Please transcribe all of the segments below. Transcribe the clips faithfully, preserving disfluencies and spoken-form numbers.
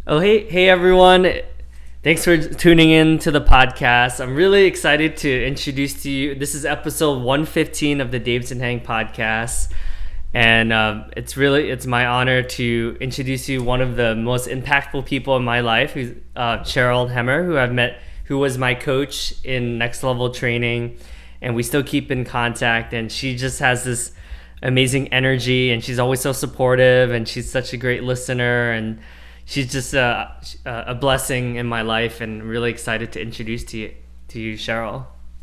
Oh, hey, hey everyone. Thanks for tuning in to the podcast. I'm really excited to introduce to you. This is episode one fifteen of the Davidson Hang podcast. And um, it's really, it's my honor to introduce you one of the most impactful people in my life, who's uh, Cheryl Hemmer, who I've met, who was my coach in Next Level Training. And we still keep in contact. And she just has this amazing energy, and she's always so supportive, and she's such a great listener, and she's just a, a blessing in my life, and I'm really excited to introduce to you, to you, Cheryl.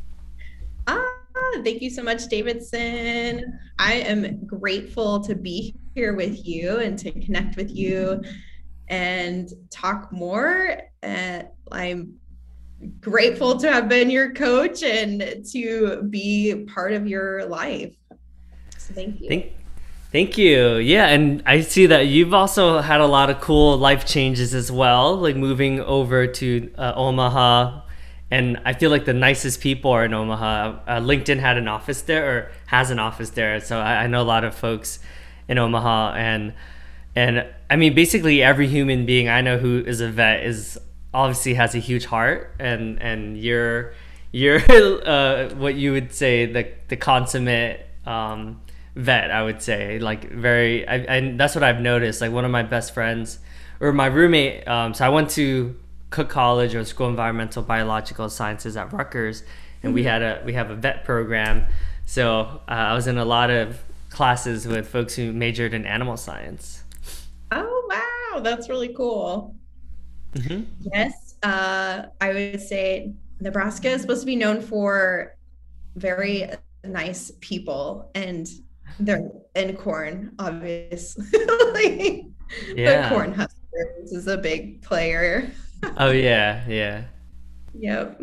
Ah, thank you so much, Davidson. I am grateful to be here with you and to connect with you and talk more. Uh, I'm grateful to have been your coach and to be part of your life. So thank you. Thank, thank you. Yeah, and I see that you've also had a lot of cool life changes as well, like moving over to uh, Omaha. And I feel like the nicest people are in Omaha. Uh, LinkedIn had an office there, or has an office there, so I, I know a lot of folks in Omaha. And and I mean, basically every human being I know who is a vet is obviously has a huge heart, and and you're you're uh, what you would say the the consummate um, vet. I would say, like, very. I, and that's what I've noticed. Like, one of my best friends or my roommate. Um, so I went to Cook College, or School of Environmental Biological Sciences at Rutgers, and we had a we have a vet program. So uh, I was in a lot of classes with folks who majored in animal science. Oh, wow. That's really cool. Hmm. Yes. Uh, I would say Nebraska is supposed to be known for very nice people and their and corn, obviously. Like, the Yeah. corn huskers is a big player. Oh yeah, yeah. Yep.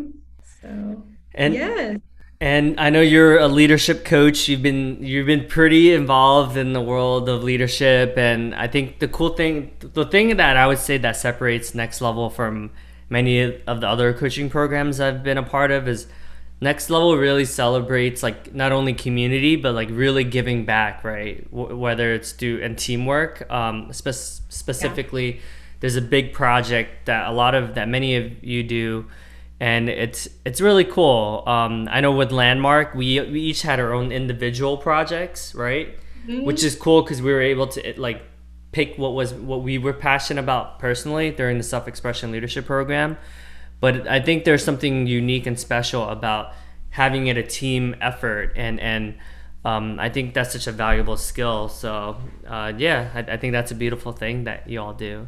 So And yes. and I know you're a leadership coach. You've been you've been pretty involved in the world of leadership, and I think the cool thing, the thing that I would say that separates Next Level from many of the other coaching programs I've been a part of is Next Level really celebrates, like, not only community but like really giving back, right? W- whether it's through and teamwork. Um, spe- Yeah. specifically, there's a big project that a lot of that many of you do, and it's it's really cool. Um, I know with Landmark, we we each had our own individual projects, right? Which Mhm. is cool because we were able to, like, pick what was what we were passionate about personally during the self expression leadership program. But I think there's something unique and special about having it a team effort, and and um, I think that's such a valuable skill. So uh, yeah, I, I think that's a beautiful thing that you all do.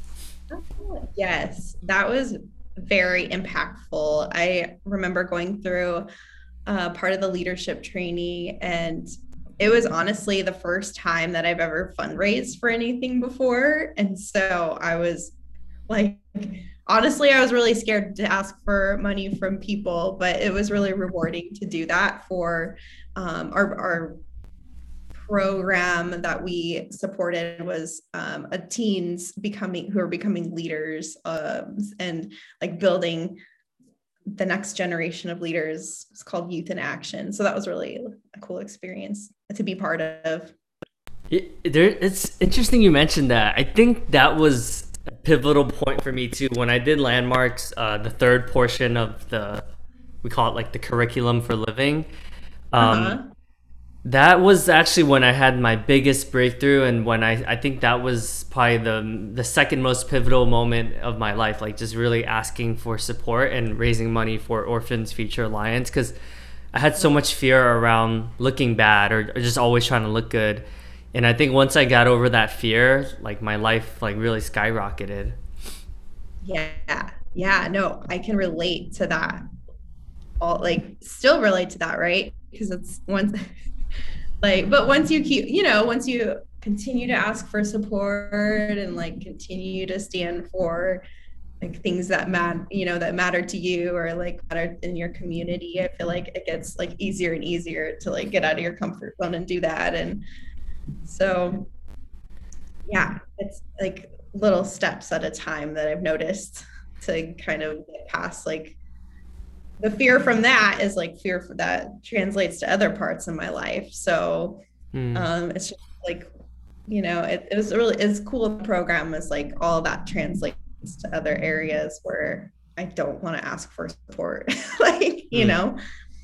Yes, that was very impactful. I remember going through uh, part of the leadership training, and it was honestly the first time that I've ever fundraised for anything before. And so I was like, honestly, I was really scared to ask for money from people, but it was really rewarding to do that for um, our, our program that we supported was um, a teens becoming who are becoming leaders, um, and like building the next generation of leaders. It's called Youth in Action. So that was really a cool experience to be part of. It, there, it's interesting you mentioned that. I think that was a pivotal point for me too when I did landmarks. Uh, the third portion of the, we call it like the curriculum for living. Um, Uh-huh. that was actually when I had my biggest breakthrough, and when I I think that was probably the the second most pivotal moment of my life. Like, just really asking for support and raising money for Orphans Future Alliance, because I had so much fear around looking bad, or, or just always trying to look good. And I think once I got over that fear, like, my life like really skyrocketed. Yeah. Yeah. No, I can relate to that. All like still relate to that, right? Because it's once like, but once you keep, you know, once you continue to ask for support and like continue to stand for like things that matter, you know, that matter to you or like matter in your community, I feel like it gets like easier and easier to like get out of your comfort zone and do that. And so, yeah, it's like little steps at a time that I've noticed to kind of get past like the fear from that is like fear for that translates to other parts of my life. So Hmm. um, it's just like you know, it, it was really, it's cool. The program is like all that translates to other areas where I don't want to ask for support. Like, you Mm. know,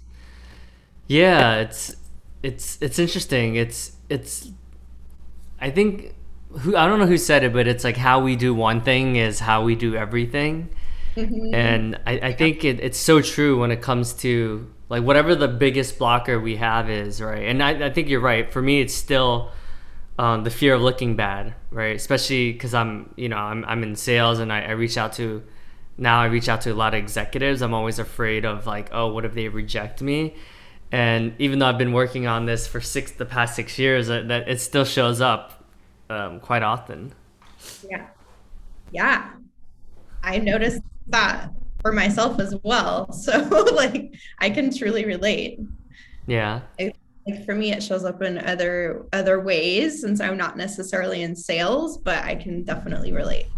Yeah, it's it's it's interesting. It's it's I think who I don't know who said it, but it's like how we do one thing is how we do everything. mm-hmm. And I, I think it, it's so true when it comes to like whatever the biggest blocker we have is, right? And I, I think you're right. For me, it's still um, the fear of looking bad, right? Especially because I'm, you know, I'm, I'm in sales and I, I reach out to, now I reach out to a lot of executives. I'm always afraid of like, oh, what if they reject me? And even though I've been working on this for six, the past six years, that, that it still shows up um, quite often. Yeah. Yeah. I noticed that for myself as well. So like I can truly relate. Yeah. I, like for me, it shows up in other other ways since I'm not necessarily in sales, but I can definitely relate.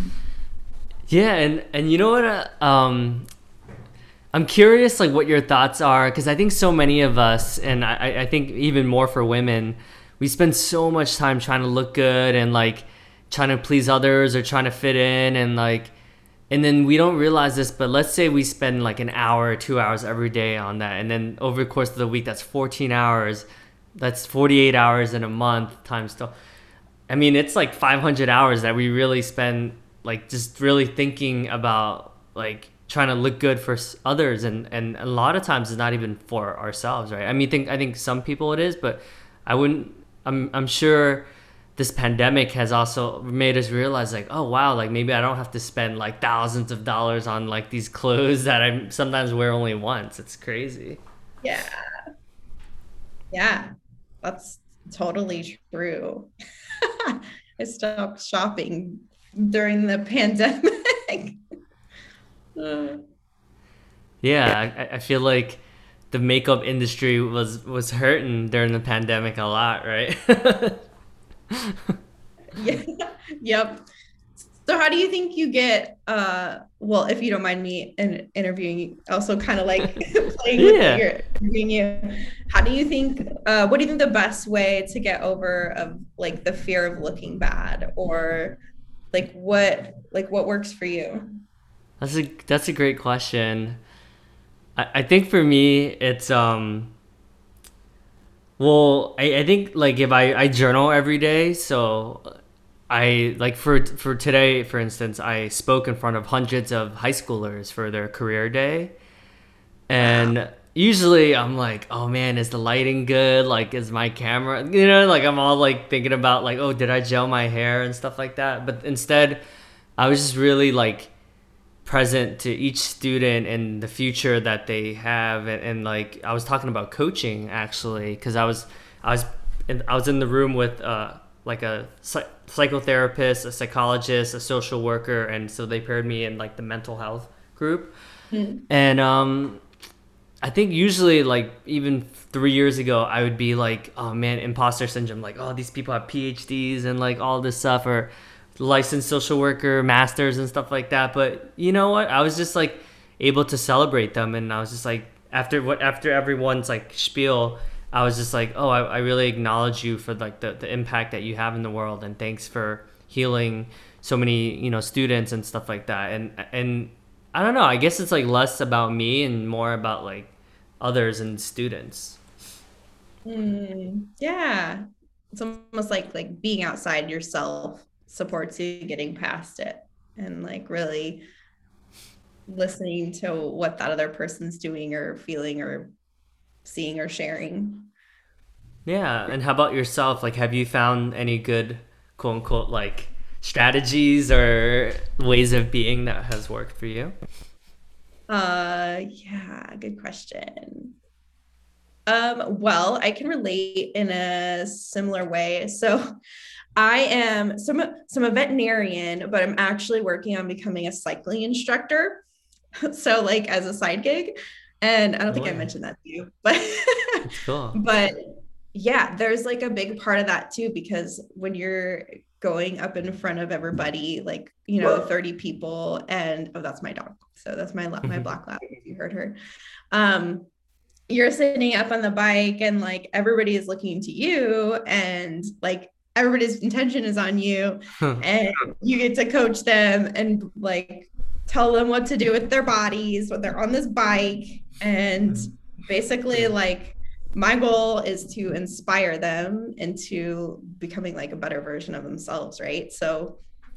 Yeah, and and you know what? Uh, um, I'm curious, like, what your thoughts are, because I think so many of us, and I, I think even more for women, we spend so much time trying to look good and like trying to please others or trying to fit in, and like, and then we don't realize this, but let's say we spend like an hour or two hours every day on that, and then over the course of the week, that's fourteen hours, that's forty-eight hours in a month times two. I mean, it's like five hundred hours that we really spend like just really thinking about like trying to look good for s- others, and and a lot of times it's not even for ourselves, right? I mean, think I think some people it is, but I wouldn't. I'm I'm sure this pandemic has also made us realize like, oh wow, like maybe I don't have to spend like thousands of dollars on like these clothes that I sometimes wear only once. It's crazy. Yeah. Yeah. That's totally true. I stopped shopping during the pandemic. Uh, Yeah, I, I feel like the makeup industry was was hurting during the pandemic a lot, right? yeah. Yep. So how do you think you get uh well, if you don't mind me in interviewing you, also kind of like playing with Yeah. your interviewing you, how do you think uh what do you think the best way to get over of like the fear of looking bad or like what like what works for you? That's a that's a great question. I, I think for me it's um well I, I think like if I, I journal every day, so I like for for today for instance, I spoke in front of hundreds of high schoolers for their career day. Wow. And usually I'm like, oh man, is the lighting good? Like, is my camera, you know, like I'm all like thinking about like, oh, did I gel my hair and stuff like that. But instead, I was just really like present to each student and the future that they have. And, and like, I was talking about coaching actually, because I was, I was, in, I was in the room with uh, like a psych- psychotherapist, a psychologist, a social worker. And so they paired me in like the mental health group. Mm. And um, I think usually like even three years ago I would be like, oh man, imposter syndrome, like oh these people have P H Ds and like all this stuff, or licensed social worker, masters and stuff like that. But you know what? I was just like able to celebrate them, and I was just like after what after everyone's like spiel, I was just like, oh, I, I really acknowledge you for like the, the impact that you have in the world, and thanks for healing so many you know students and stuff like that. And and I don't know. I guess it's like less about me and more about like others and students. Mm. Yeah. It's almost like like being outside yourself supports you getting past it and like really listening to what that other person's doing or feeling or seeing or sharing. Yeah. And how about yourself? Like, have you found any good quote unquote like strategies or ways of being that has worked for you? Uh yeah, good question. Um, well, I can relate in a similar way. So I am so I'm, a, so I'm a veterinarian, but I'm actually working on becoming a cycling instructor. So like as a side gig. And I don't No think I way. mentioned that to you, but That's cool. but yeah, there's like a big part of that too, because when you're going up in front of everybody, like, you know, thirty people and oh, that's my dog. So that's my my black lab, if you heard her. Um, you're sitting up on the bike and like everybody is looking to you and like everybody's intention is on you, and you get to coach them and like tell them what to do with their bodies when they're on this bike. And basically, like, my goal is to inspire them into becoming like a better version of themselves, right? So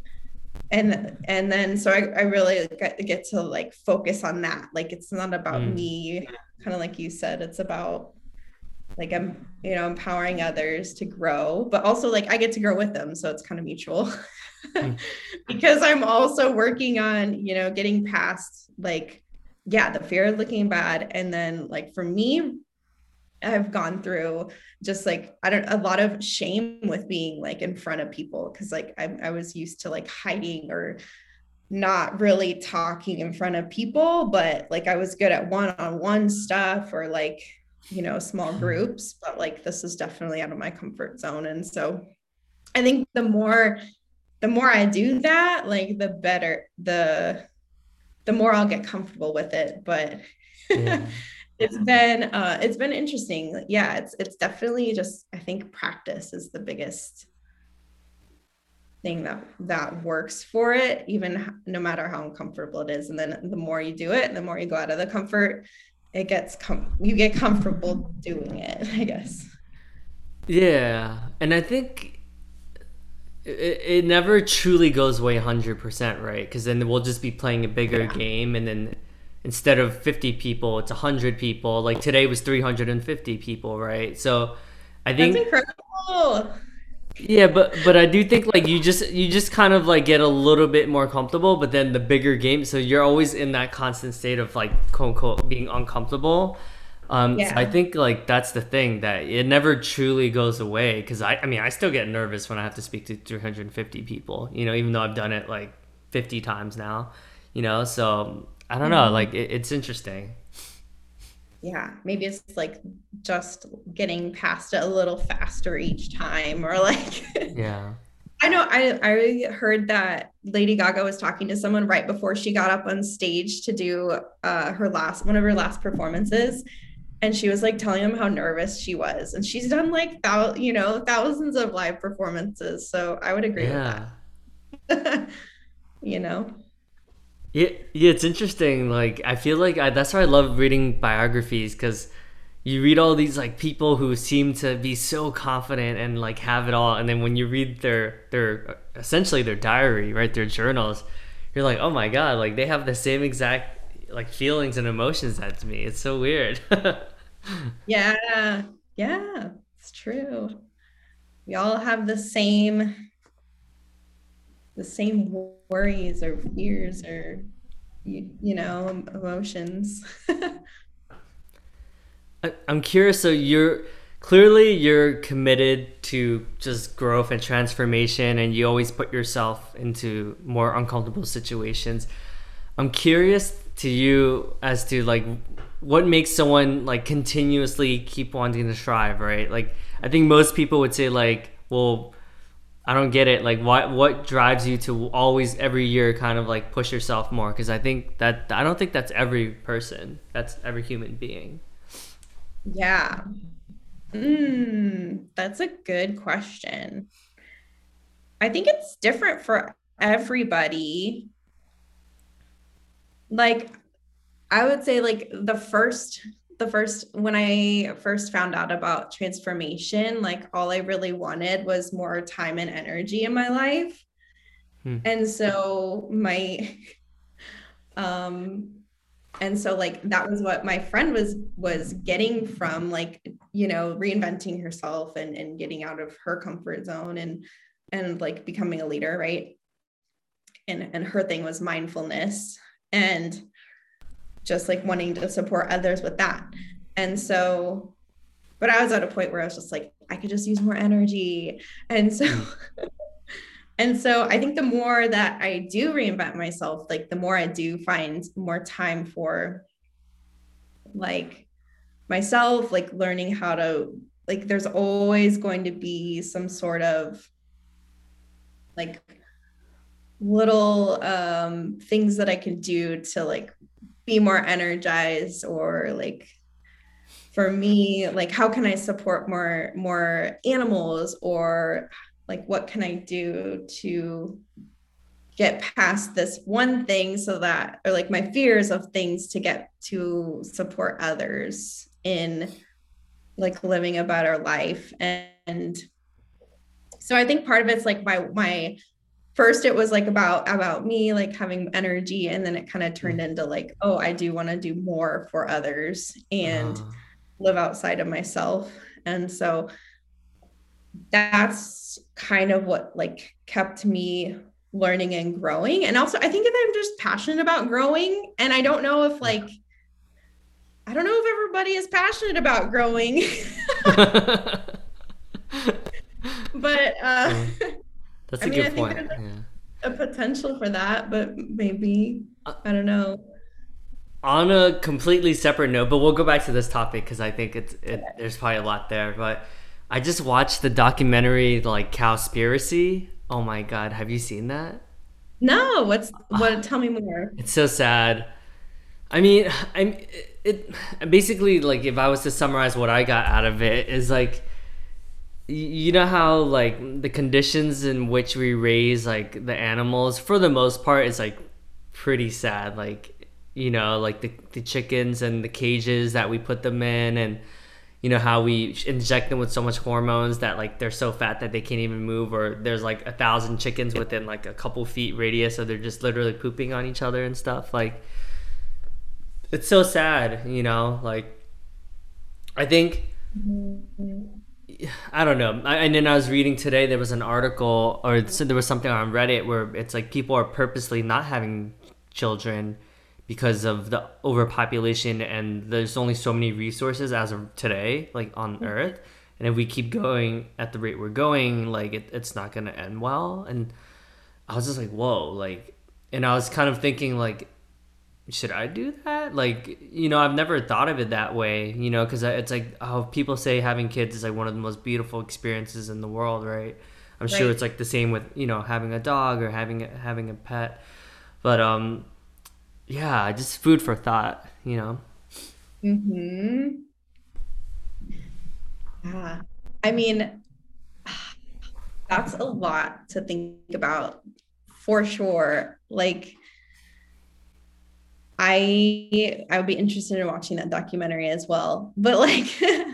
and and then so I, I really get, get to like focus on that. Like, it's not about Mm. me, kind of like you said, it's about like I'm, you know, empowering others to grow, but also like I get to grow with them, so it's kind of mutual. Mm. Because I'm also working on, you know, getting past like, yeah, the fear of looking bad. And then like for me, I've gone through just like, I don't, a lot of shame with being like in front of people. Cause like I, I was used to like hiding or not really talking in front of people, but like I was good at one-on-one stuff or like, you know, small groups, but like this is definitely out of my comfort zone. And so I think the more the more I do that, like the better the the more I'll get comfortable with it. But Yeah. it's been uh it's been interesting. Yeah, it's it's definitely just, I think practice is the biggest thing that that works for it, even no matter how uncomfortable it is. And then the more you do it, the more you go out of the comfort, it gets com- you get comfortable doing it, I guess. Yeah. And I think it, it never truly goes away one hundred percent, right? Because then we'll just be playing a bigger Yeah, game, and then instead of fifty people, it's one hundred people. Like today was three hundred fifty people, right? So I that's think, incredible. yeah, but but I do think like you just you just kind of like get a little bit more comfortable, but then the bigger game, so you're always in that constant state of like quote unquote being uncomfortable. Um, so I Yeah. think like that's the thing that it never truly goes away because I I mean I still get nervous when I have to speak to three hundred fifty people, you know, even though I've done it like fifty times now, you know. So I don't know, Mhm. like it, it's interesting. Yeah, maybe it's like just getting past it a little faster each time, or like Yeah. I know I I heard that Lady Gaga was talking to someone right before she got up on stage to do uh her last one of her last performances, and she was like telling him how nervous she was, and she's done like thou you know thousands of live performances, so I would agree with Yeah. that. You know. Yeah, yeah, it's interesting. Like, I feel like I, that's why I love reading biographies because you read all these like people who seem to be so confident and like have it all, and then when you read their their essentially their diary, right, their journals, you're like, oh my god, like they have the same exact like feelings and emotions as me. It's so weird. Yeah, yeah, it's true. We all have the same the same worries or fears or you, you know emotions. I- I'm curious. So you're clearly you're committed to just growth and transformation, and you always put yourself into more uncomfortable situations. I'm curious to you as to like what makes someone like continuously keep wanting to strive, right? Like I think most people would say like, well, I don't get it. Like what what drives you to always every year kind of like push yourself more? Because I think that I don't think that's every person. That's every human being. Yeah. Mm, that's a good question. I think it's different for everybody. Like, I would say like the first the first when I first found out about transformation, like all I really wanted was more time and energy in my life. Hmm. And so my um and so like that was what my friend was was getting from like, you know, reinventing herself and and getting out of her comfort zone and and like becoming a leader, right? And and her thing was mindfulness and just like wanting to support others with that. And so, but I was at a point where I was just like, I could just use more energy. And so, Hmm. and so I think the more that I do reinvent myself, like the more I do find more time for like myself, like learning how to, like, there's always going to be some sort of like little um things that I can do to like be more energized or like for me like how can I support more more animals or like what can I do to get past this one thing so that, or like my fears of things to get to support others in like living a better life. And, and so I think part of it's like my, my, first it was like about, about me, like having energy. And then it kind of turned into like, oh, I do want to do more for others and Uh, live outside of myself. And so that's kind of what like kept me learning and growing. And also I think that I'm just passionate about growing. And I don't know if like, I don't know if everybody is passionate about growing, but uh, uh, that's I a mean, good I think point. there's Yeah. a, a potential for that, but maybe, Uh, I don't know. on a completely separate note, but we'll go back to this topic because I think it's it. There's probably a lot there, but I just watched the documentary like Cowspiracy. Oh my god, have you seen that? No, what's what? Tell me more. It's so sad. I mean, I'm it, it basically like if I was to summarize what I got out of it is like y- you know how like the conditions in which we raise like the animals for the most part is like pretty sad. Like you know like the the chickens and the cages that we put them in, and you know how we inject them with so much hormones that like they're so fat that they can't even move, or there's like a thousand chickens within like a couple feet radius, so they're just literally pooping on each other and stuff. Like it's so sad, you know. Like I think I don't know. I, and then I was reading today, there was an article, or so there was something on Reddit where it's like people are purposely not having children because of the overpopulation, and there's only so many resources as of today, like on Earth. And if we keep going at the rate we're going, like it, it's not gonna end well. And I was just like, whoa, like, and I was kind of thinking like, should I do that? Like, you know, I've never thought of it that way, you know, because it's like, oh, people say having kids is like one of the most beautiful experiences in the world, right? I'm sure Right. it's like the same with, you know, having a dog or having a, having a pet. But um, yeah, just food for thought, you know. Hmm. Yeah. I mean, that's a lot to think about for sure. Like, I I would be interested in watching that documentary as well. But like,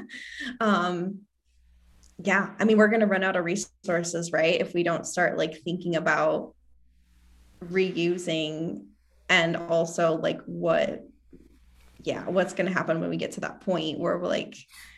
um, yeah, I mean, we're gonna run out of resources, right? If we don't start like thinking about reusing and also like what, yeah, what's gonna happen when we get to that point where we're like,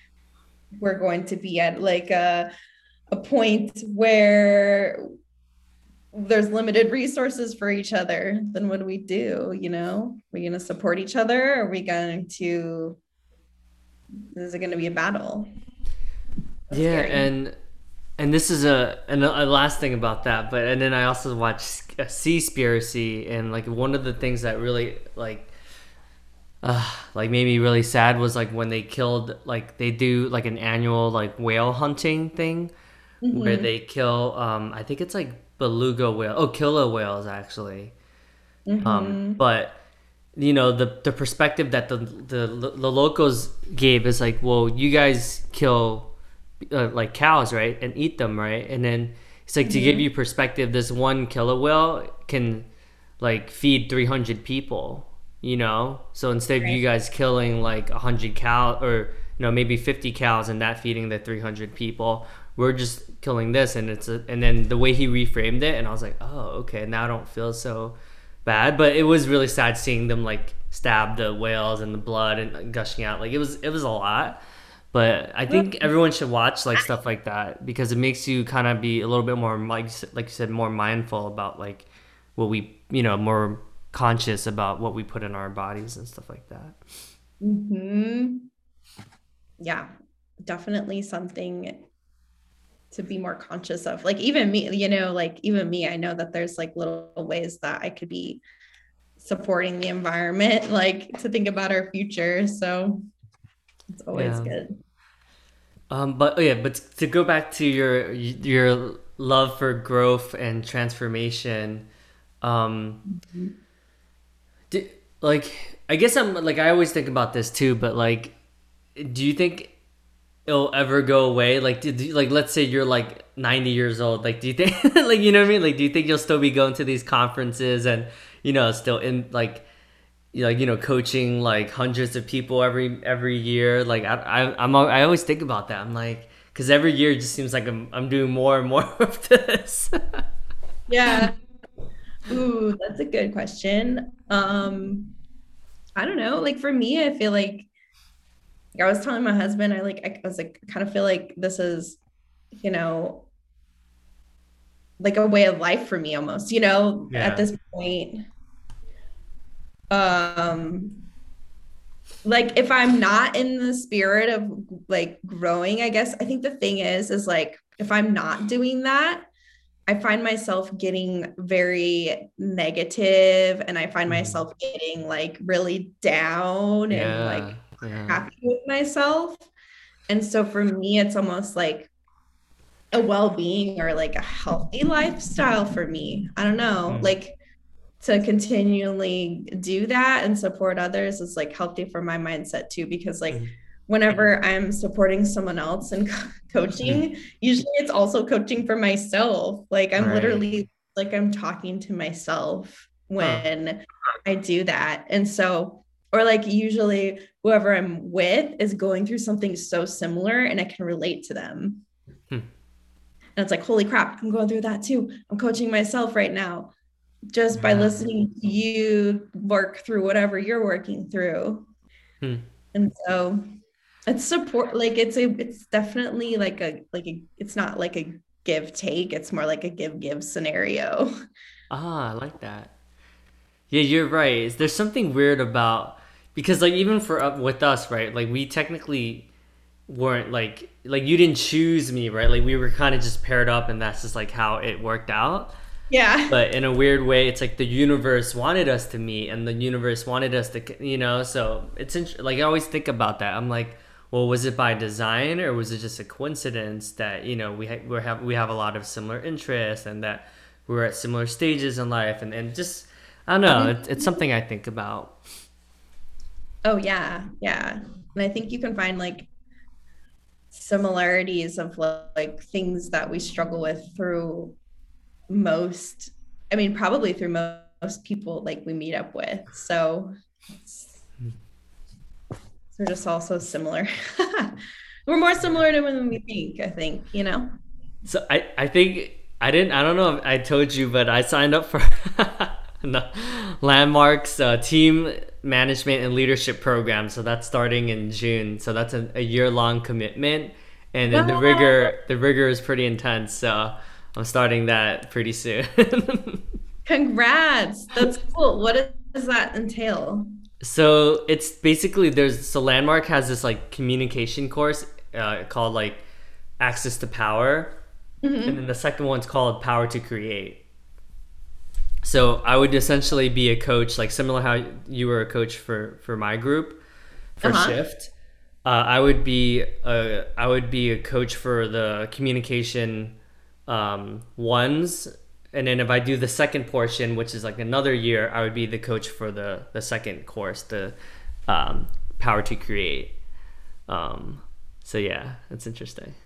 we're going to be at like a a point where there's limited resources for each other. Then what do we do? You know, are we going to support each other? Are we going to, is it going to be a battle? That's Yeah, scary. and and this is a and a last thing about that, but and then I also watched a Seaspiracy, and like one of the things that really like uh, like made me really sad was like when they killed like they do like an annual like whale hunting thing where Mm-hmm. they kill um I think it's like beluga whale oh killer whales actually um Mm-hmm. but you know the the perspective that the the the locals gave is like, well, you guys kill uh, like cows, right, and eat them, right, and then it's like to give Mm-hmm. you perspective, this one killer whale can like feed three hundred people, you know, so instead of you Right. guys killing like one hundred cow or you know maybe fifty cows and that feeding the three hundred people, we're just killing this. And it's a, and then the way he reframed it, and I was like, oh, okay, now I don't feel so bad. But it was really sad seeing them like stab the whales and the blood and gushing out. Like it was it was a lot. But I think everyone should watch like stuff like that because it makes you kind of be a little bit more like like you said, more mindful about like what we, you know, more conscious about what we put in our bodies and stuff like that. Mm-hmm. Yeah, definitely something to be more conscious of. Like even me, you know, like even me, I know that there's like little ways that I could be supporting the environment, like to think about our future. So it's always Yeah. good. Um, but oh yeah, but to go back to your your love for growth and transformation, um, do, like I guess I'm like I always think about this too, but like, do you think it'll ever go away? Like, did you, like let's say you're like ninety years old, like do you think like you know what I mean? Like do you think you'll still be going to these conferences and you know still in like you like you know coaching like hundreds of people every every year? Like I I I'm al- I always think about that. I'm like because every year it just seems like I'm I'm doing more and more of this. Yeah. Ooh, that's a good question. Um, I don't know. Like for me, I feel like, like I was telling my husband, I like I was like kind of feel like this is, you know, like a way of life for me almost, you know, at Yeah. this point. Um, like if I'm not in the spirit of like growing, I guess I think the thing is, is like if I'm not doing that, I find myself getting very negative and I find Mhm. myself getting like really down and Yeah. like Yeah. happy with myself. And so for me, it's almost like a well-being or like a healthy lifestyle for me. I don't know, Mm. like to continually do that and support others is like healthy for my mindset too, because like Mm. whenever I'm supporting someone else and co- Mm. coaching, usually it's also coaching for myself. Like I'm Right. literally like I'm talking to myself Huh. when I do that. And so, or like usually whoever I'm with is going through something so similar and I can relate to them. Hmm. And it's like, holy crap, I'm going through that too. I'm coaching myself right now just by Yeah. listening to you work through whatever you're working through. Hmm. And so it's support, like it's a it's definitely like a like a it's not like a give take, it's more like a give give scenario. Ah, I like that. Yeah, you're right. There's something weird about because like even for uh, with us, right? Like we technically weren't like like you didn't choose me, right? Like we were kind of just paired up, and that's just like how it worked out. Yeah. But in a weird way, it's like the universe wanted us to meet, and the universe wanted us to, you know. So it's int- like I always think about that. I'm like, well, was it by design, or was it just a coincidence that you know we ha- we have we have a lot of similar interests, and that we're at similar stages in life, and and just I don't know. It, it's something I think about. Oh yeah, yeah. And I think you can find like similarities of like things that we struggle with through most, I mean, probably through most people like we meet up with. So they're just all so similar. We're more similar to when we think, I think, you know? So I, I think I didn't I don't know if I told you, but I signed up for no, Landmark's uh, team management and leadership program. So that's starting in June. So that's a, a year long commitment, and then the Wow. rigor the rigor is pretty intense. So I'm starting that pretty soon. Congrats. That's cool. What does that entail? So it's basically there's so Landmark has this like communication course uh, called like Access to Power, and then Mm-hmm. the second one's called Power to Create. So I would essentially be a coach, like similar how you were a coach for for my group for Uh-huh. Shift. Uh, I would be a I would be a coach for the communication um, ones, and then if I do the second portion, which is like another year, I would be the coach for the the second course, the um, Power to Create. Um, so yeah, that's interesting.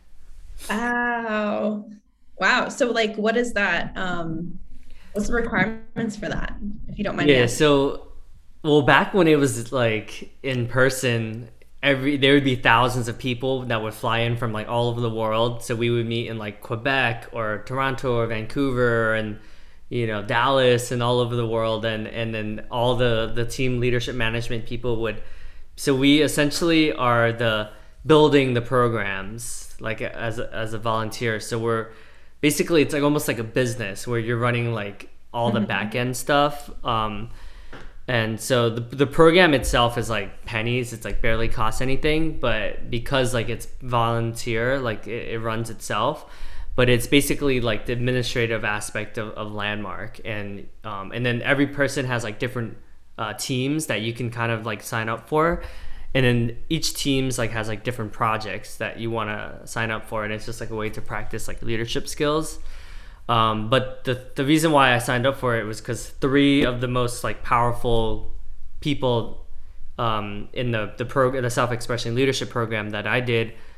Wow. Wow. So like what is that? Um, what's the requirements for that, if you don't mind me Yeah, asking? so well back when it was like in person, every there would be thousands of people that would fly in from like all over the world. So we would meet in like Quebec or Toronto or Vancouver and you know Dallas and all over the world, and and then all the the team leadership management people would so we essentially are the building the programs like as a, as a volunteer. So we're basically it's like almost like a business where you're running like all the back Mhm. end stuff. Um, and so the the program itself is like pennies. It's like barely costs anything, but because like it's volunteer, like it, it runs itself. But it's basically like the administrative aspect of, of Landmark, and um, and then every person has like different uh, teams that you can kind of like sign up for, and then each team's like has like different projects that you want to sign up for, and it's just like a way to practice like leadership skills. Um, but the the reason why I signed up for it was because three of the most like powerful people um, in the the program, the self expression leadership program that I did,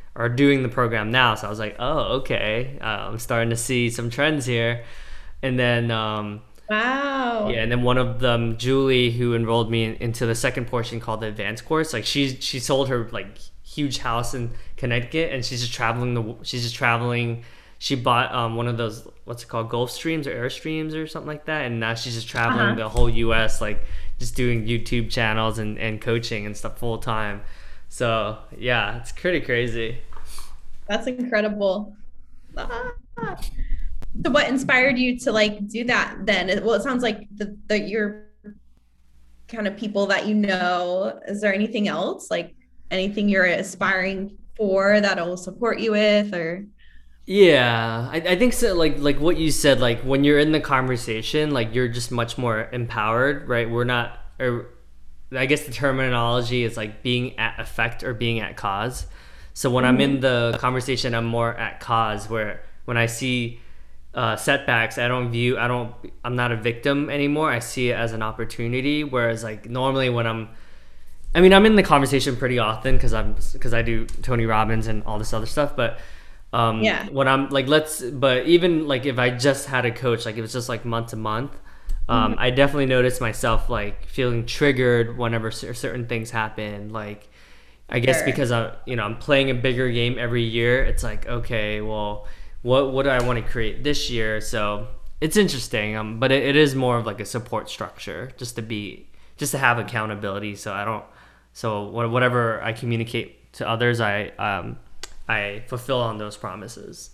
are doing the program now. So I was like, oh, okay, uh, I'm starting to see some trends here. And then um, Wow. yeah, and then one of them, Julie, who enrolled me in, into the second portion called the advanced course, like she she sold her like huge house in Connecticut, and she's just traveling the she's just traveling. She bought um, one of those, what's it called, Gulf Streams or Airstreams or something like that, and now she's just traveling Uh-huh. the whole U S, like just doing YouTube channels and, and coaching and stuff full time. So yeah, it's pretty crazy. That's incredible. Ah. So what inspired you to like do that then? Well, it sounds like the, the your kind of people that you know. Is there anything else? Like anything you're aspiring for that will support you with or Yeah, I, I think so. Like like what you said, like when you're in the conversation, like you're just much more empowered, right? We're not, or I guess the terminology is like being at effect or being at cause. So when I'm in Mhm. the conversation, I'm more at cause. Where when I see uh, setbacks, I don't view, I don't, I'm not a victim anymore. I see it as an opportunity. Whereas like normally when I'm, I mean, I'm in the conversation pretty often because I'm because I do Tony Robbins and all this other stuff, but um Yeah. when I'm like, let's but even like if I just had a coach, like it was just like month to month, um Mhm. I definitely noticed myself like feeling triggered whenever cer- certain things happen. Like I guess Sure. because I, you know, I'm playing a bigger game every year. It's like, okay, well, what what do I want to create this year? So it's interesting. Um, but it, it is more of like a support structure, just to be, just to have accountability. So I don't, so wha- whatever I communicate to others, I um, I fulfill on those promises.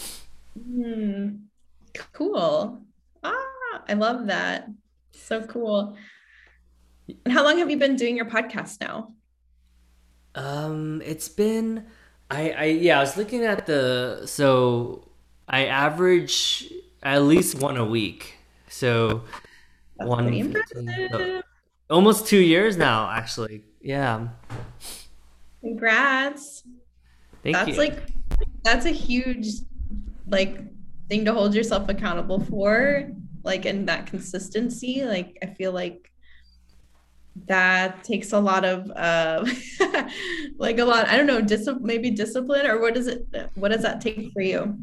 Hmm. Cool. Ah, I love that. So cool. And how long have you been doing your podcast now? Um, it's been, I, I, yeah, I was looking at the, so I average at least one a week. So That's pretty one fifteen, so impressive. almost two years now, actually. Yeah. Congrats. Thank That's you. like that's a huge like thing to hold yourself accountable for, like in that consistency. Like I feel like that takes a lot of uh like a lot, I don't know, dis- maybe discipline or what does it what does that take for you?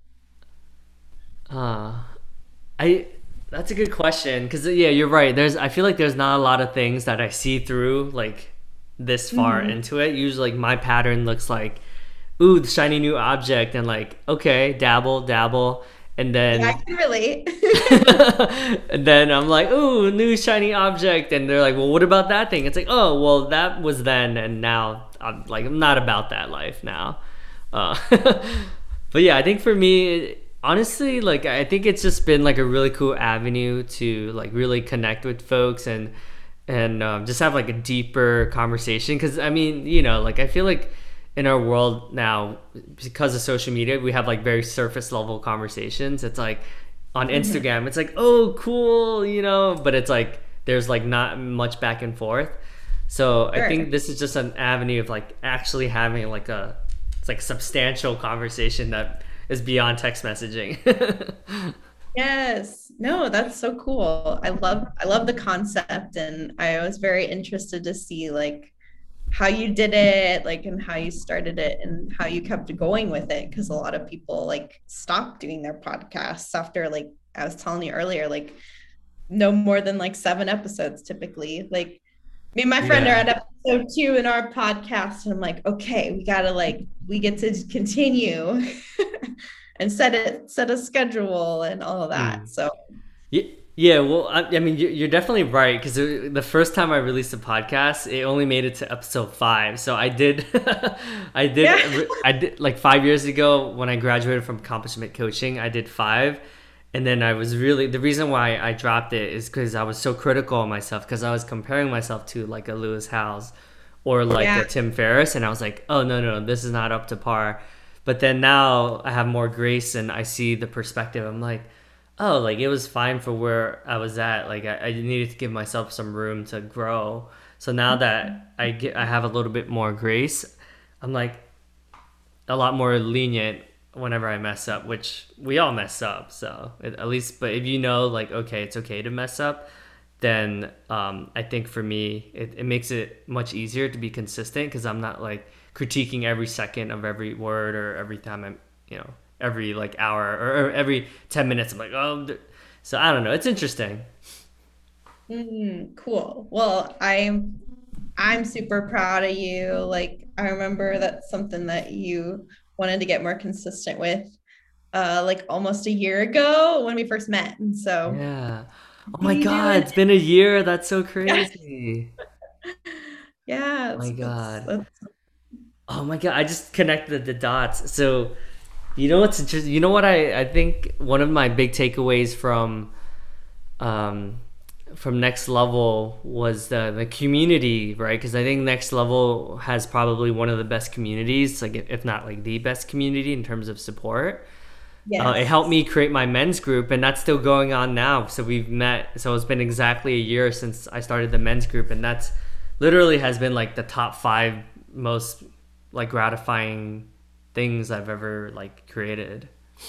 Uh, I, that's a good question. Cause yeah, you're right. There's, I feel like there's not a lot of things that I see through like this far Mhm. into it. Usually like my pattern looks like, ooh, the shiny new object, and like, okay, dabble, dabble. And Yeah, I then can relate. and then I'm like, "Ooh, new shiny object," and they're like, "Well, what about that thing?" It's like, "Oh, well, that was then, and now I'm like, I'm not about that life now." Uh, but yeah, I think for me, honestly, like I think it's just been like a really cool avenue to like really connect with folks and and um, just have like a deeper conversation. Because I mean, you know, like I feel like in our world now, because of social media, we have like very surface level conversations. It's like on Mhm. Instagram, it's like, oh, cool, you know, but it's like there's like not much back and forth. So I Sure. think this is just an avenue of like actually having like a, it's like substantial conversation that is beyond text messaging. Yes. No, that's so cool. I love I love the concept and I was very interested to see like how you did it, like and how you started it and how you kept going with it because a lot of people like stop doing their podcasts after like I was telling you earlier like no more than like seven episodes typically. Like me and my friend are Yeah. at episode two in our podcast and I'm like, okay, we gotta like we get to continue and set it set a schedule and all of that. Mm. So Yeah, yeah. Well, I, I mean, you're, you're definitely right because the first time I released a podcast, it only made it to episode five. So I did, I yeah. did, I did like five years ago when I graduated from accomplishment coaching. I did five, and then I was really, the reason why I dropped it is because I was so critical of myself because I was comparing myself to like a Lewis Howes or like Yeah. a Tim Ferriss, and I was like, oh no, no, no, this is not up to par. But then now I have more grace and I see the perspective. I'm like, oh, like it was fine for where I was at. Like I, I needed to give myself some room to grow. So now that I get, I have a little bit more grace, I'm like a lot more lenient whenever I mess up, which we all mess up. So at at least, but if you know, like, okay, it's okay to mess up, then um, I think for me it, it makes it much easier to be consistent because I'm not like critiquing every second of every word or every time I'm, you know, every like hour or, or every ten minutes I'm like, oh, so I don't know. It's interesting. Mm, cool. Well, I'm I'm super proud of you. Like I remember that's something that you wanted to get more consistent with uh like almost a year ago when we first met. And so Yeah. Oh my you God, doing it's been a year. That's so it. crazy. Yeah, Oh my it's, it's, God. it's Oh my God, I just connected the dots. So, you know what's interesting? You know what I, I think one of my big takeaways from um from Next Level was the the community, right? Because I think Next Level has probably one of the best communities, like if not like the best community in terms of support. Uh, it helped yes. me create my men's group, and that's still going on now. So we've met. So it's been exactly a year since I started the men's group, and that's literally has been like the top five most like gratifying things I've ever like created.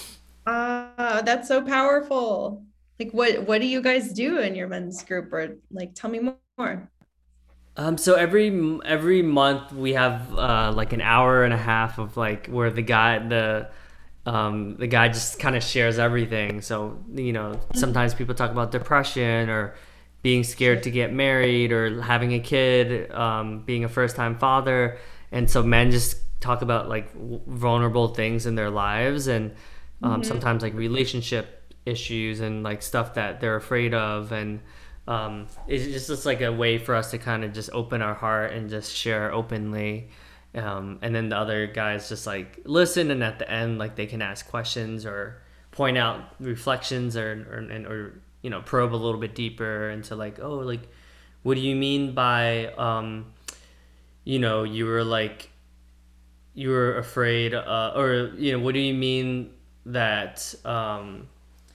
Ah, that's so powerful. Like what what do you guys do in your men's group or like tell me more? Um, so every every month we have uh, like an hour and a half of like where the guy the um, the guy just kind of shares everything. So you know sometimes people talk about depression or being scared to get married or having a kid, um, being a first time father, and so men just talk about like w- vulnerable things in their lives and um, Mhm. sometimes like relationship issues and like stuff that they're afraid of and um, it's just, just like a way for us to kind of just open our heart and just share openly. Um, and then the other guys just like listen, and at the end, like they can ask questions or point out reflections or or, and, or you know probe a little bit deeper into like, oh, like what do you mean by um, you know you were like you were afraid uh, or you know what do you mean that um,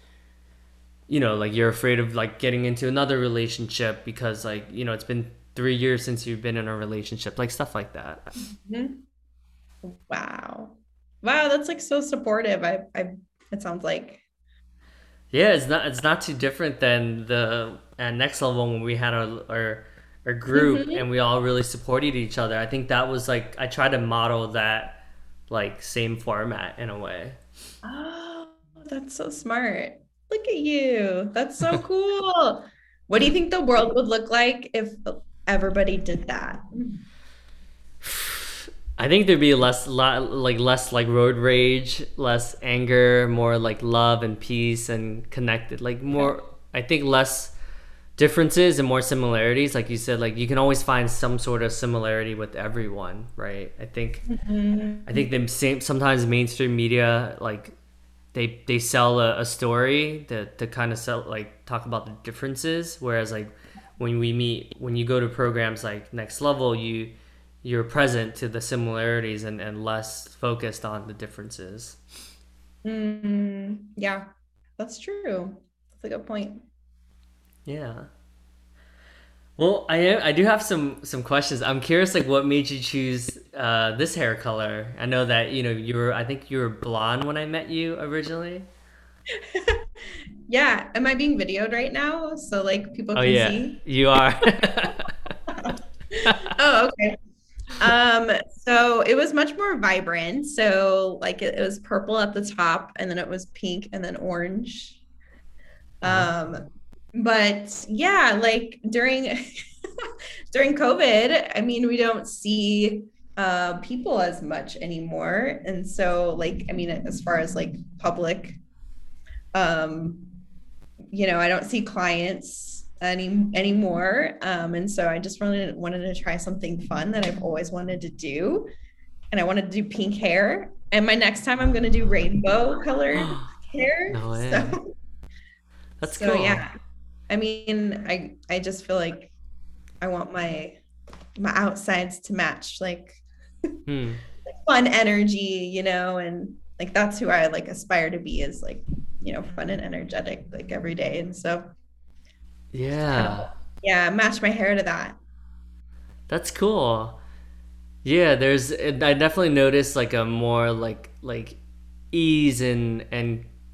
you know, like you're afraid of like getting into another relationship because like, you know, it's been three years since you've been in a relationship, like stuff like that. Mhm. Wow. Wow, that's like so supportive. I I it sounds like. Yeah, it's not it's not too different than the at next level when we had our our, our group Mhm. and we all really supported each other. I think that was like I tried to model that like same format in a way. Oh, that's so smart. Look at you. That's so cool. What do you think the world would look like if everybody did that? I think there'd be less lot like less like road rage, less anger, more like love and peace and connected. Like Yeah. more I think less differences and more similarities. Like you said, like you can always find some sort of similarity with everyone, right? I think I think Mhm. the same sometimes mainstream media like they they sell a, a story to, to kind of sell like talk about the differences, whereas like when we meet when you go to programs like Next Level, you you're present to the similarities and, and less focused on the differences. Mm, yeah, that's true. That's a good point. Yeah. Well, I I do have some some questions. I'm curious, like, what made you choose uh, this hair color? I know that you know you were. I think you were blonde when I met you originally. Yeah, am I being videoed right now so like people Oh can yeah, see? you are. Oh, okay. Um, so it was much more vibrant. So like it, it was purple at the top and then it was pink and then orange. Oh. Um, but yeah, like during during COVID, I mean, we don't see uh people as much anymore. And so like, I mean, as far as like public, um, you know, I don't see clients any anymore. Um, and so I just really wanted to try something fun that I've always wanted to do. And I wanted to do pink hair. And my next time I'm gonna do rainbow colored hair. No way. So That's so yeah. cool. I mean, I I just feel like I want my my outsides to match like Hmm. fun energy, you know, and like that's who I like aspire to be is like, you know, fun and energetic like every day. And so just kind of Yeah, yeah, match my hair to that. that's cool. Yeah, there's. I definitely noticed like a more like like ease and and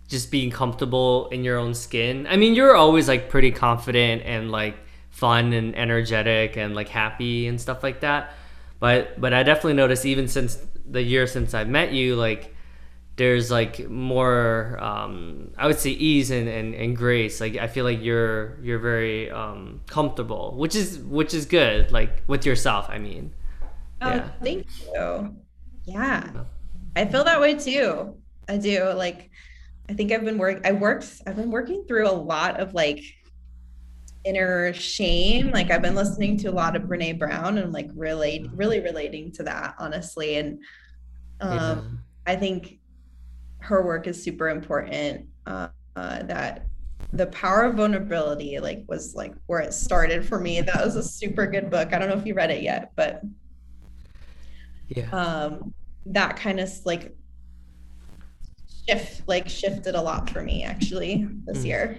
just being comfortable in your own skin. I mean, you're always like pretty confident and like fun and energetic and like happy and stuff like that. But but I definitely noticed even since the year since I met you, like there's like more um I would say ease and, and, and grace. Like I feel like you're you're very um comfortable, which is which is good, like with yourself, I mean. Oh, Yeah. thank you. Yeah. I feel that way too. I do. Like, I think I've been work I worked I've been working through a lot of like inner shame. Like I've been listening to a lot of Brene Brown and like really, really relating to that, honestly. And Yeah. um I think her work is super important. Uh, uh that the power of vulnerability like was like where it started for me. That was a super good book. I don't know if you read it yet, but Yeah. um that kind of like shift like shifted a lot for me actually this Mm. year.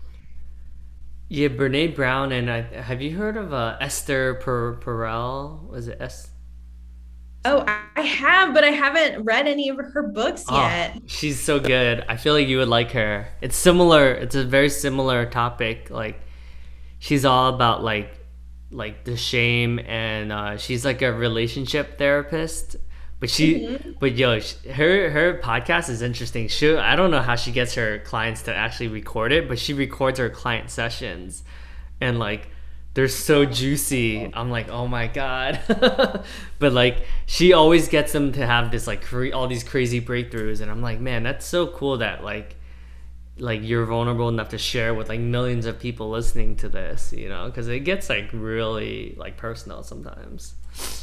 Yeah, Brene Brown and I have you heard of uh, Esther per- Perel? Was it S? Oh, I have, but I haven't read any of her books Oh, yet. she's so good. I feel like you would like her. It's similar. It's a very similar topic. Like she's all about like like the shame and uh, she's like a relationship therapist. But she, Mhm. but yo, sh her her podcast is interesting. She, I don't know how she gets her clients to actually record it, but she records her client sessions, and like they're so juicy. I'm like, oh my god. But like she always gets them to have this like cra- all these crazy breakthroughs, and I'm like, man, that's so cool that like like you're vulnerable enough to share with like millions of people listening to this, you know, because it gets like really like personal sometimes.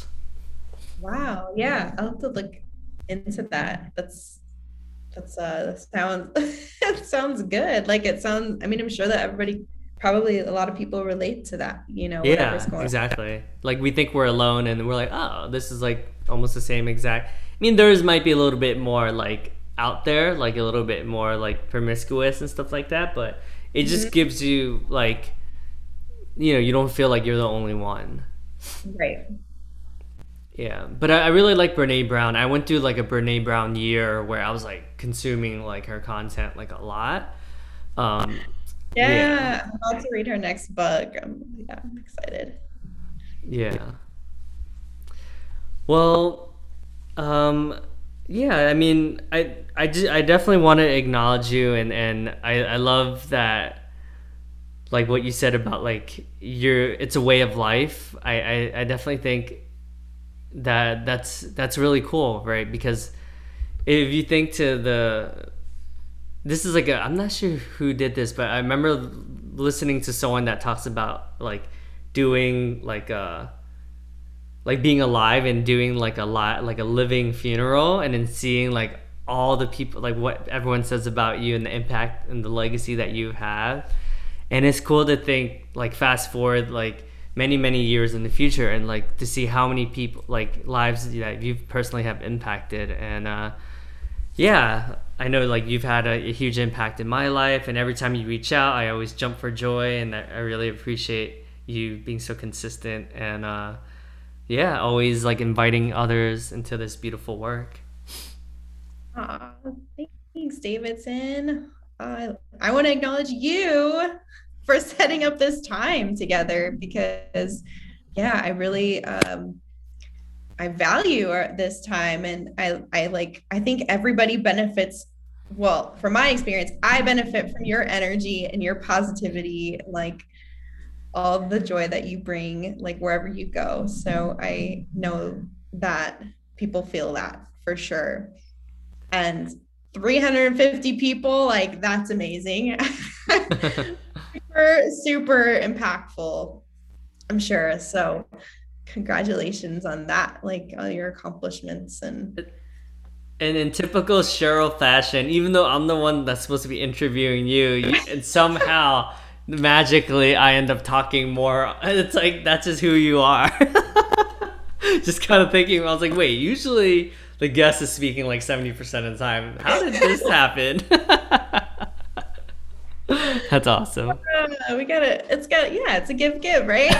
Wow. Yeah, I'll have to look into that. That's that's uh that sounds it sounds good. Like it sounds, I mean, I'm sure that everybody probably a lot of people relate to that, you know, whatever's Yeah, going on. exactly. Like we think we're alone and we're like, oh, this is like almost the same exact. I mean, theirs might be a little bit more like out there, like a little bit more like promiscuous and stuff like that, but it just Mhm. gives you like, you know, you don't feel like you're the only one. Right. Yeah, but I, I really like Brene Brown. I went through like a Brene Brown year where I was like consuming like her content like a lot. Um, yeah, Yeah, I'm about to read her next book. I'm, yeah, I'm excited. yeah. Well, um, yeah. I mean, I I, ju- I definitely want to acknowledge you, and and I I love that like what you said about like your it's a way of life. I I, I definitely think that that's that's really cool, right? Because if you think to the this is like a I'm not sure who did this, but I remember listening to someone that talks about like doing like a like being alive and doing like a lot like a living funeral and then seeing like all the people like what everyone says about you and the impact and the legacy that you have. And it's cool to think like fast forward like many many years in the future and like to see how many people like lives that you personally have impacted. And uh yeah, I know like you've had a, a huge impact in my life, and every time you reach out I always jump for joy, and I, I really appreciate you being so consistent and uh yeah, always like inviting others into this beautiful work. Aw, thanks, Davidson. Uh, I want to acknowledge you for setting up this time together because, yeah, I really um, I value our, this time, and I I like I think everybody benefits. Well, from my experience, I benefit from your energy and your positivity, like all the joy that you bring, like wherever you go. So I know that people feel that for sure. And three hundred fifty people, like that's amazing. super super impactful, I'm sure. So congratulations on that, like on your accomplishments. And And in typical Cheryl fashion, even though I'm the one that's supposed to be interviewing you, you and somehow magically I end up talking more. It's like that's just who you are. Just kind of thinking, I was like, wait, usually the guest is speaking like seventy percent of the time. How did this happen? That's awesome. uh, we gotta it's got yeah, it's a give give, right?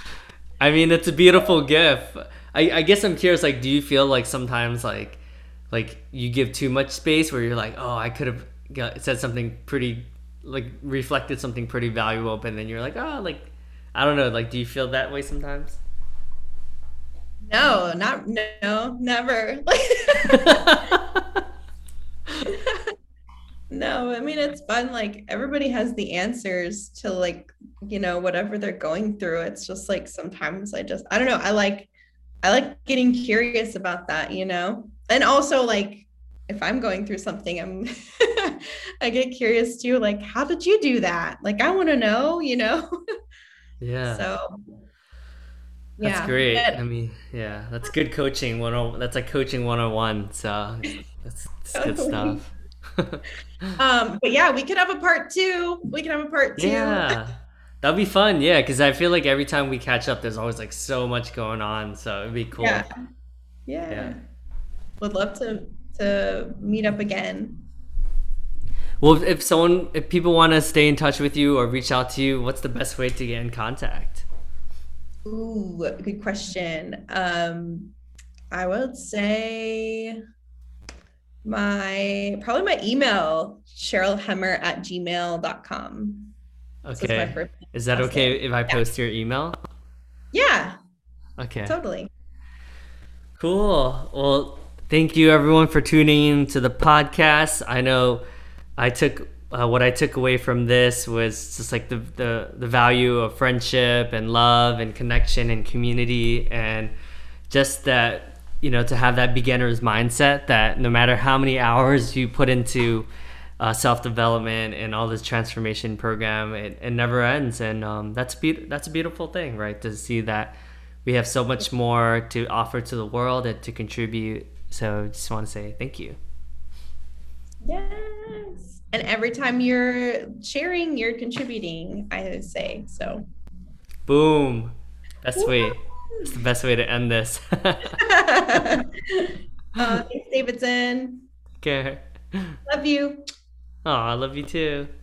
I mean, it's a beautiful gift. I, I guess I'm curious, like, do you feel like sometimes, like, like you give too much space where you're like, oh, I could have got, said something pretty, like reflected something pretty valuable, but then you're like, oh, like I don't know, like do you feel that way sometimes? No, not no, never. No, I mean it's fun. Like everybody has the answers to like, you know, whatever they're going through. It's just like sometimes I just I don't know. I like I like getting curious about that, you know? And also like if I'm going through something, I'm I get curious too, like, how did you do that? Like I want to know, you know? Yeah. So That's yeah. great. But I mean, yeah, that's good coaching. One oh, that's like coaching one oh one. So that's, that's good totally. stuff. Um, but yeah, we could have a part two. We can have a part two. Yeah, that'd be fun. Yeah, because I feel like every time we catch up, there's always like so much going on. So it'd be Yeah. cool. Yeah. Yeah. Would love to to meet up again. Well, if someone, if people want to stay in touch with you or reach out to you, what's the best way to get in contact? Ooh, good question. Um, I would say my probably my email, Cheryl Hemmer at gmail dot com. So it's my Okay. first Is that last okay name. if I Yeah. post your email? Yeah, Okay. totally. Cool. Well, thank you everyone for tuning in to the podcast. I know I took uh, what I took away from this was just like the, the the value of friendship and love and connection and community, and just that, you know, to have that beginner's mindset that no matter how many hours you put into uh, self-development and all this transformation program, it, it never ends. And um, that's be- that's a beautiful thing, right? To see that we have so much more to offer to the world and to contribute. So just want to say thank you. Yes. And every time you're sharing, you're contributing, I say. So Boom. Best way. It's the best way to end this. uh, thanks, Davidson. Okay. Love you. Oh, I love you too.